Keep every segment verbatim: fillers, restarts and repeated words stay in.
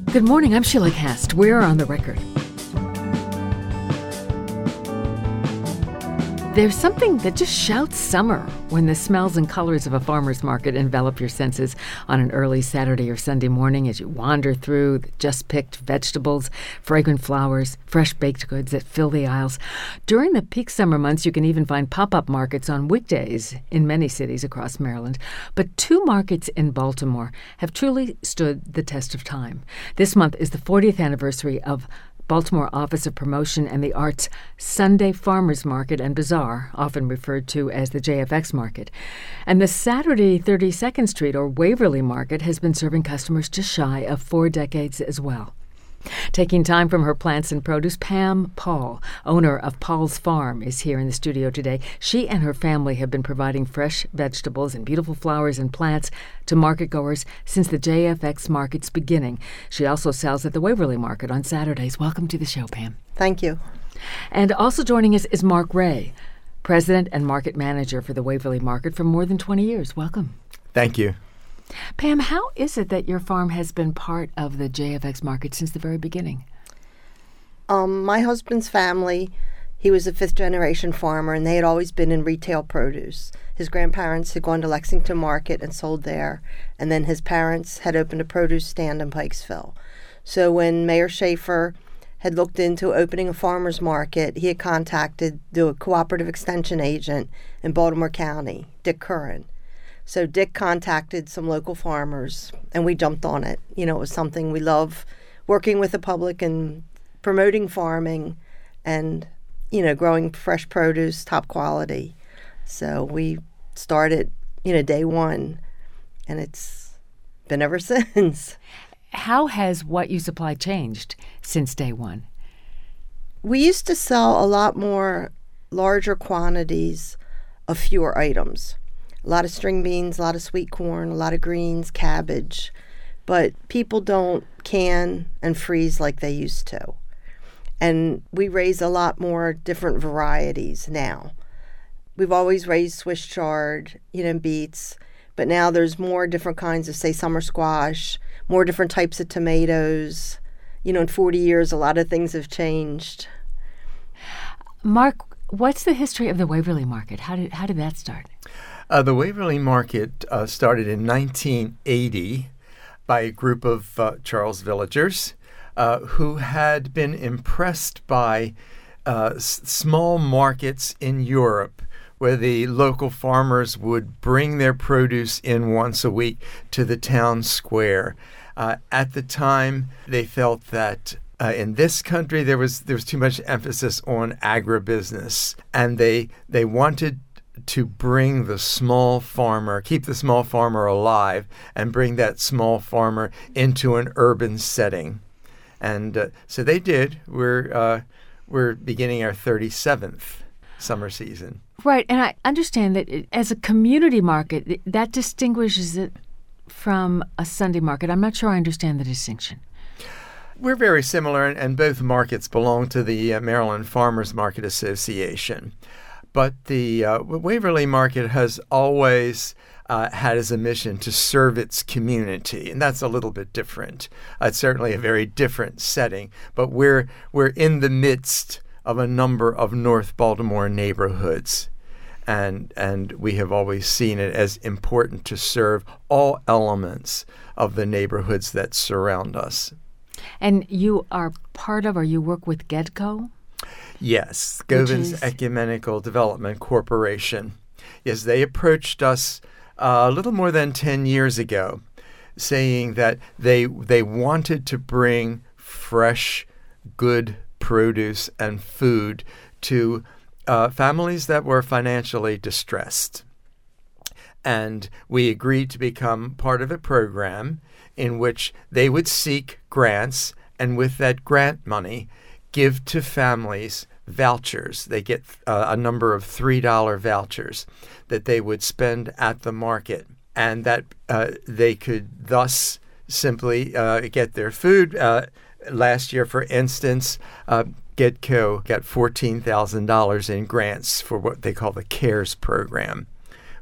Good morning, I'm Sheila Cast. We're on the record. There's something that just shouts summer when the smells and colors of a farmer's market envelop your senses on an early Saturday or Sunday morning as you wander through the just-picked vegetables, fragrant flowers, fresh baked goods that fill the aisles. During the peak summer months, you can even find pop-up markets on weekdays in many cities across Maryland. But two markets in Baltimore have truly stood the test of time. This month is the fortieth anniversary of Baltimore Office of Promotion and the Arts Sunday Farmers Market and Bazaar, often referred to as the J F X Market. And the Saturday thirty-second Street or Waverly Market has been serving customers just shy of four decades as well. Taking time from her plants and produce, Pam Paul, owner of Paul's Farm, is here in the studio today. She and her family have been providing fresh vegetables and beautiful flowers and plants to marketgoers since the J F X Market's beginning. She also sells at the Waverly Market on Saturdays. Welcome to the show, Pam. Thank you. And also joining us is Mark Ray, President and Market Manager for the Waverly Market for more than twenty years. Welcome. Thank you. Pam, how is it that your farm has been part of the J F X Market since the very beginning? Um, my husband's family, he was a fifth-generation farmer, and they had always been in retail produce. His grandparents had gone to Lexington Market and sold there, and then his parents had opened a produce stand in Pikesville. So when Mayor Schaefer had looked into opening a farmer's market, he had contacted the cooperative extension agent in Baltimore County, Dick Curran. So Dick contacted some local farmers, and we jumped on it. You know, it was something we love, working with the public and promoting farming and, you know, growing fresh produce, top quality. So we started, you know, day one, and it's been ever since. How has what you supply changed since day one? We used to sell a lot more larger quantities of fewer items. A lot of string beans, a lot of sweet corn, a lot of greens, cabbage. But people don't can and freeze like they used to. And we raise a lot more different varieties now. We've always raised Swiss chard, you know, beets. But now there's more different kinds of, say, summer squash, more different types of tomatoes. You know, in forty years, a lot of things have changed. Mark, what's the history of the Waverly Market? How did how did that start? Uh, the Waverly Market uh, started in nineteen eighty by a group of uh, Charles villagers uh, who had been impressed by uh, s- small markets in Europe where the local farmers would bring their produce in once a week to the town square. Uh, at the time, they felt that Uh, in this country, there was there was too much emphasis on agribusiness, and they they wanted to bring the small farmer, keep the small farmer alive, and bring that small farmer into an urban setting, and uh, so they did. We're uh, we're beginning our thirty-seventh summer season. Right, and I understand that it, as a community market, it, that distinguishes it from a Sunday market. I'm not sure I understand the distinction. We're very similar, and, and both markets belong to the uh, Maryland Farmers Market Association. But the uh, Waverly Market has always uh, had as a mission to serve its community, and that's a little bit different. Uh, it's certainly a very different setting, but we're we're in the midst of a number of North Baltimore neighborhoods, and and we have always seen it as important to serve all elements of the neighborhoods that surround us. And you are part of, or you work with GEDCO? Yes, Govins is... Ecumenical Development Corporation. Yes, they approached us uh, a little more than ten years ago, saying that they they wanted to bring fresh, good produce and food to uh, families that were financially distressed. And we agreed to become part of a program in which they would seek grants, and with that grant money, give to families vouchers. They get uh, a number of three dollar vouchers that they would spend at the market, and that uh, they could thus simply uh, get their food. Uh, last year, for instance, uh, GEDCO got fourteen thousand dollars in grants for what they call the CARES program,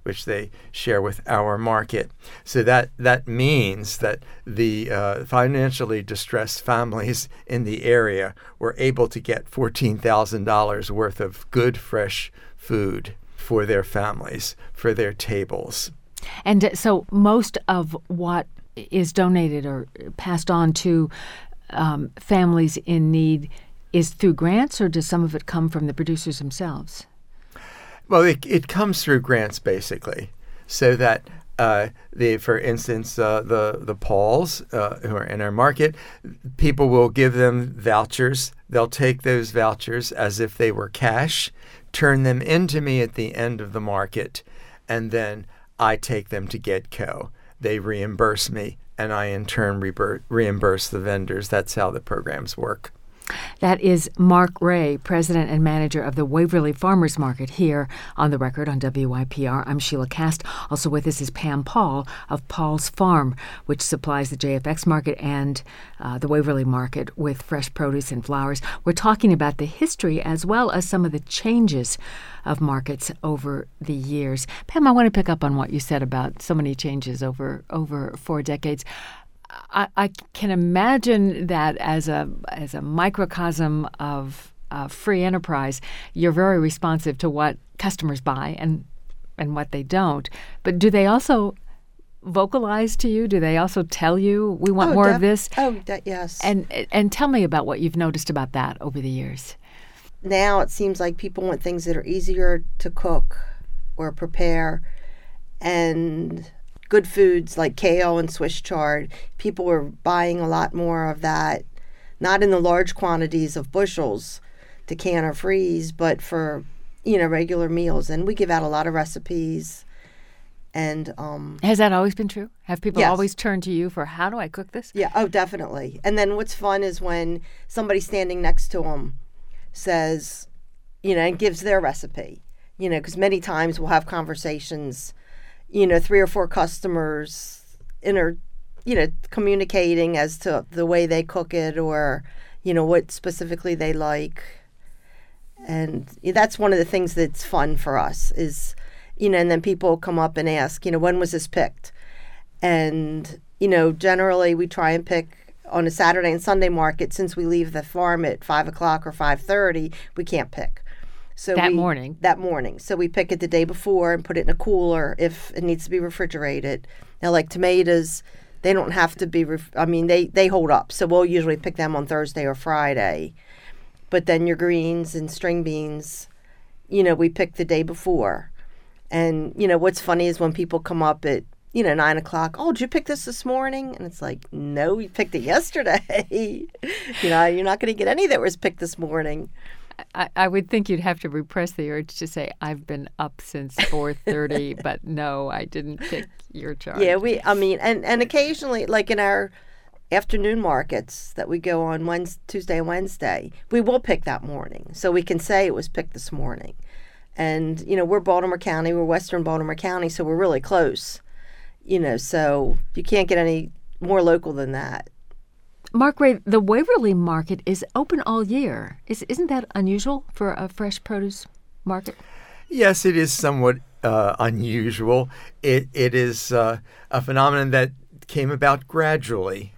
which they share with our market. So that, that means that the uh, financially distressed families in the area were able to get fourteen thousand dollars worth of good, fresh food for their families, for their tables. And uh, so most of what is donated or passed on to um, families in need is through grants, or does some of it come from the producers themselves? Well, it, it comes through grants, basically, so that uh, the, for instance, uh, the the Pauls uh, who are in our market, people will give them vouchers. They'll take those vouchers as if they were cash, turn them into me at the end of the market, and then I take them to GetCo. They reimburse me, and I in turn reimburse, reimburse the vendors. That's how the programs work. That is Mark Ray, President and Manager of the Waverly Farmers Market here on The Record on W Y P R. I'm Sheila Cast. Also with us is Pam Paul of Paul's Farm, which supplies the J F X Market and uh, the Waverly Market with fresh produce and flowers. We're talking about the history as well as some of the changes of markets over the years. Pam, I want to pick up on what you said about so many changes over, over four decades. I, I can imagine that as a as a microcosm of uh, free enterprise, you're very responsive to what customers buy and and what they don't. But do they also vocalize to you? Do they also tell you, we want oh, more def- of this? Oh, de- yes. And and tell me about what you've noticed about that over the years. Now it seems like people want things that are easier to cook or prepare, and good foods like kale and Swiss chard. People are buying a lot more of that, not in the large quantities of bushels to can or freeze, but for, you know, regular meals. And we give out a lot of recipes. And um, has that always been true? Have people yes. always turned to you for how do I cook this? Yeah, oh, definitely. And then what's fun is when somebody standing next to them says, you know, and gives their recipe, you know, because many times we'll have conversations, you know, three or four customers inter, you know, communicating as to the way they cook it or, you know, what specifically they like. And that's one of the things that's fun for us is, you know, and then people come up and ask, you know, when was this picked? And, you know, generally we try and pick on a Saturday and Sunday market. Since we leave the farm at five o'clock or five thirty, we can't pick. So that we, morning. That morning. So we pick it the day before and put it in a cooler if it needs to be refrigerated. Now, like tomatoes, they don't have to be, ref- I mean, they, they hold up. So we'll usually pick them on Thursday or Friday. But then your greens and string beans, you know, we pick the day before. And, you know, what's funny is when people come up at, you know, nine o'clock, oh, did you pick this this morning? And it's like, no, we picked it yesterday. You know, you're not going to get any that was picked this morning. I, I would think you'd have to repress the urge to say, I've been up since four thirty, but no, I didn't pick your chart. Yeah, we, I mean, and, and occasionally, like in our afternoon markets that we go on Wednesday, Tuesday and Wednesday, we will pick that morning. So we can say it was picked this morning. And, you know, we're Baltimore County, we're Western Baltimore County, so we're really close. You know, so you can't get any more local than that. Mark Ray, the Waverly Market is open all year. Is, isn't that unusual for a fresh produce market? Yes, it is somewhat uh, unusual. It It is uh, a phenomenon that came about gradually.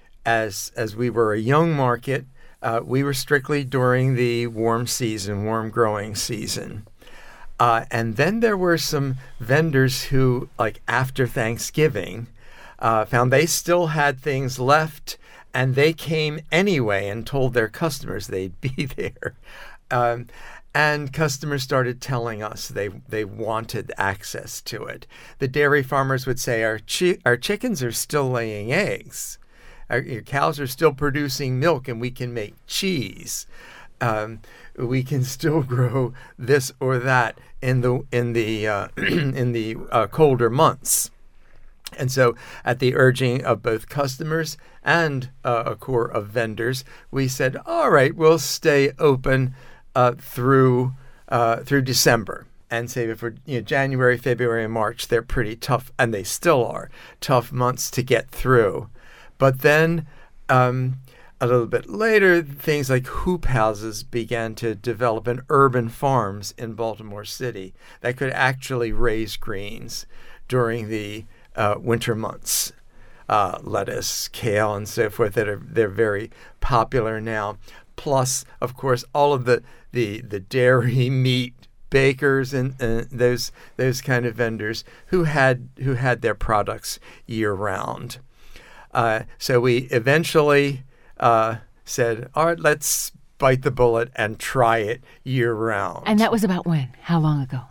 As, as we were a young market, uh, we were strictly during the warm season, warm growing season. Uh, and then there were some vendors who, like after Thanksgiving, uh, found they still had things left, and they came anyway and told their customers they'd be there. Um, and customers started telling us they, they wanted access to it. The dairy farmers would say, our, chi- our chickens are still laying eggs. Our, your cows are still producing milk, and we can make cheese. Um, we can still grow this or that in the in the uh, in the uh, colder months. And so, at the urging of both customers and uh, a core of vendors, we said, "All right, we'll stay open uh, through uh, through December." And say for you know, January, February, and March, they're pretty tough, and they still are tough months to get through. But then, um, a little bit later, things like hoop houses began to develop in urban farms in Baltimore City that could actually raise greens during the uh, winter months. Uh, lettuce, kale, and so forth that are they're very popular now. Plus, of course, all of the the, the dairy, meat, bakers, and uh, those those kind of vendors who had who had their products year round. Uh, so we eventually uh, said, "All right, let's bite the bullet and try it year round." And that was about when? How long ago?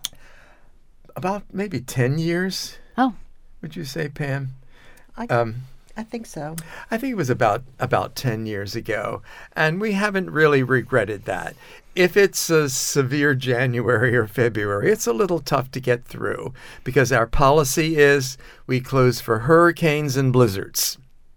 About maybe ten years. Oh, would you say, Pam? I, Um, I think so. I think it was about about ten years ago, and we haven't really regretted that. If it's a severe January or February, it's a little tough to get through because our policy is we close for hurricanes and blizzards.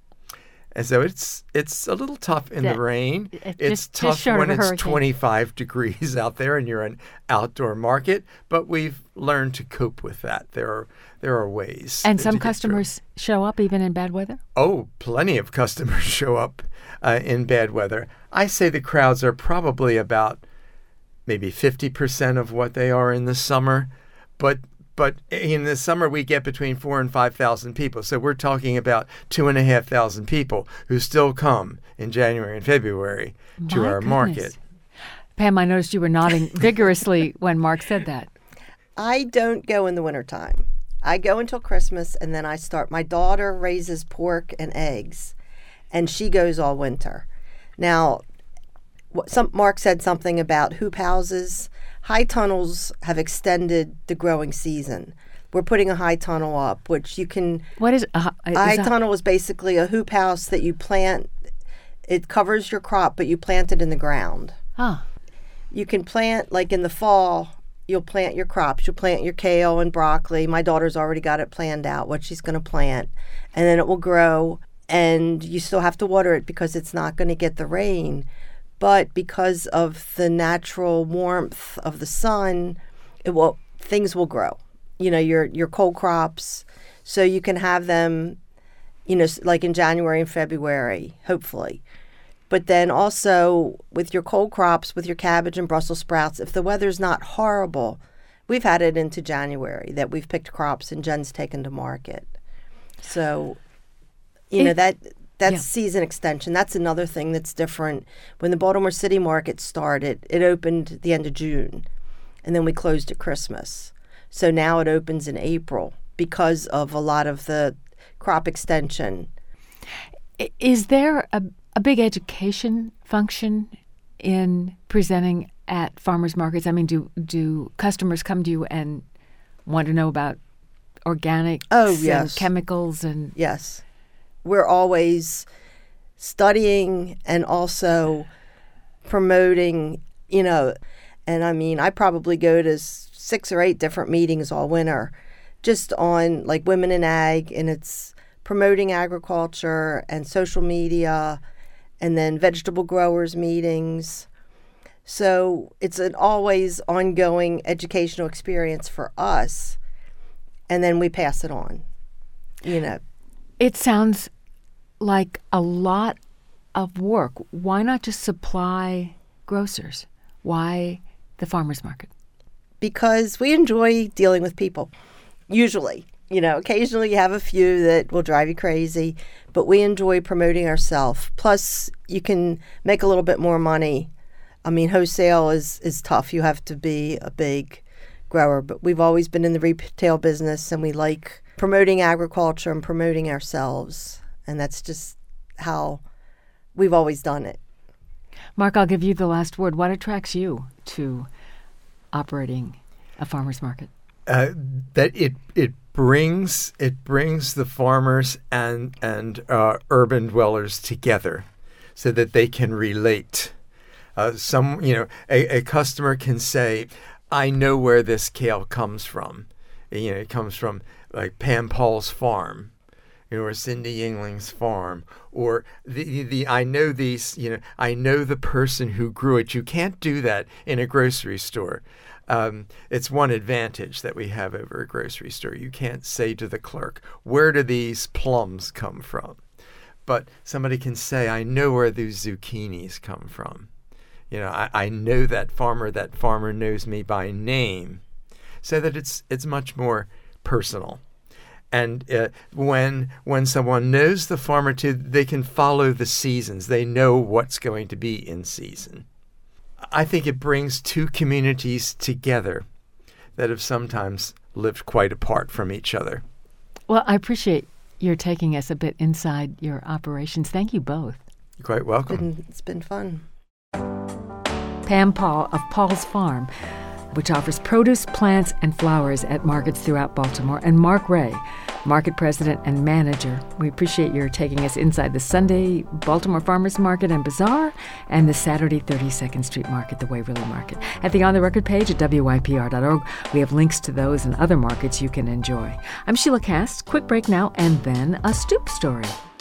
And so it's it's a little tough in That- the rain. it's It's just- just tough short when of a it's hurricane. twenty-five degrees out there and you're an outdoor market, but we've learned to cope with that. There are there are ways. and to some get through. customers show up even in bad weather? Oh, plenty of customers show up uh, in bad weather. I say the crowds are probably about maybe fifty percent of what they are in the summer, but but in the summer we get between four and five thousand people. So we're talking about two and a half thousand people who still come in January and February to My our goodness. market. Pam, I noticed you were nodding vigorously when Mark said that. I don't go in the wintertime. I go until Christmas, and then I start. My daughter raises pork and eggs, and she goes all winter. Now, what, some Mark said something about hoop houses. High tunnels have extended the growing season. We're putting a high tunnel up, which you can. What is a, hi- is A high a- tunnel is basically a hoop house that you plant. It covers your crop, but you plant it in the ground. Huh. You can plant, like in the fall, you'll plant your crops. You'll plant your kale and broccoli. My daughter's already got it planned out, what she's going to plant. And then it will grow, and you still have to water it because it's not going to get the rain. But because of the natural warmth of the sun, it will things will grow. You know, your your cold crops, so you can have them, you know, s- like in January and February, hopefully. But then also with your cold crops, with your cabbage and Brussels sprouts, if the weather's not horrible, we've had it into January that we've picked crops and Jen's taken to market. So, you know, It- that that's yeah. season extension. That's another thing that's different. When the Baltimore City market started, it opened the end of June, and then we closed at Christmas. So now it opens in April because of a lot of the crop extension. I- Is there a, a big education function in presenting at farmers markets? I mean, do do customers come to you and want to know about organics Oh, and yes. chemicals and Yes. We're always studying and also promoting, you know, and I mean, I probably go to s- six or eight different meetings all winter just on like women in ag, and it's promoting agriculture and social media and then vegetable growers meetings. So it's an always ongoing educational experience for us, and then we pass it on, you know. It sounds like a lot of work. Why not just supply grocers? Why the farmers market? Because we enjoy dealing with people, usually. You know, occasionally you have a few that will drive you crazy, but we enjoy promoting ourselves. Plus, you can make a little bit more money. I mean, wholesale is, is tough. You have to be a big grower, but we've always been in the retail business, and we like promoting agriculture and promoting ourselves. And that's just how we've always done it. Mark, I'll give you the last word. What attracts you to operating a farmers market? Uh, that it it brings it brings the farmers and and uh, urban dwellers together, so that they can relate. Uh, some you know a, a customer can say, "I know where this kale comes from. You know, it comes from like Pam Paul's farm, you know, or Cindy Yingling's farm, or the the I know these. You know, I know the person who grew it." You can't do that in a grocery store. Um, it's one advantage that we have over a grocery store. You can't say to the clerk, "Where do these plums come from?" but somebody can say, I know where those zucchinis come from. You know, I, I know that farmer. That farmer knows me by name, so that it's it's much more personal. And uh, when when someone knows the farmer too, they can follow the seasons. They know what's going to be in season. I think it brings two communities together that have sometimes lived quite apart from each other. Well, I appreciate your taking us a bit inside your operations. Thank you both. You're quite welcome. It's been, it's been fun. Pam Paul of Paul's Farm, which offers produce, plants, and flowers at markets throughout Baltimore, and Mark Ray, market president and manager. We appreciate your taking us inside the Sunday Baltimore Farmers Market and Bazaar and the Saturday thirty-second Street Market, the Waverly Market. At the On the Record page at W Y P R dot org, we have links to those and other markets you can enjoy. I'm Sheila Kast. Quick break now, and then a Stoop Story.